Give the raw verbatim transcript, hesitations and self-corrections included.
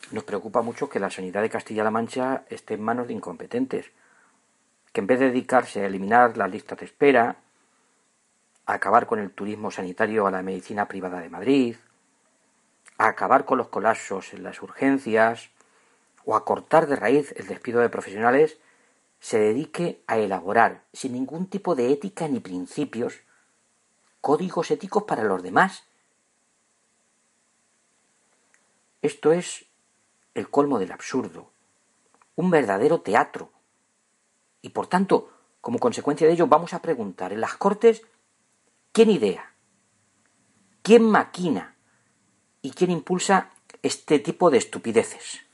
Nos preocupa mucho que la sanidad de Castilla-La Mancha esté en manos de incompetentes, que en vez de dedicarse a eliminar las listas de espera, a acabar con el turismo sanitario a la medicina privada de Madrid, a acabar con los colapsos en las urgencias o a cortar de raíz el despido de profesionales, se dedique a elaborar, sin ningún tipo de ética ni principios, códigos éticos para los demás. Esto es el colmo del absurdo, un verdadero teatro. Y por tanto, como consecuencia de ello, vamos a preguntar en las Cortes quién idea, quién maquina y quién impulsa este tipo de estupideces.